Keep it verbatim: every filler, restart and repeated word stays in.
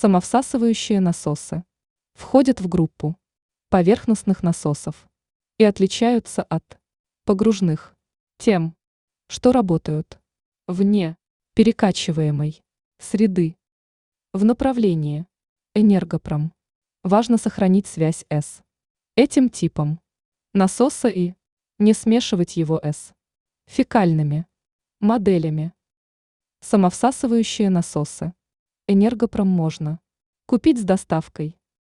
Самовсасывающие насосы входят в группу поверхностных насосов и отличаются от погружных тем, что работают вне перекачиваемой среды. В направлении энергопром важно сохранить связь с этим типом насоса и не смешивать его с фекальными моделями. Самовсасывающие насосы энергопром можно купить с доставкой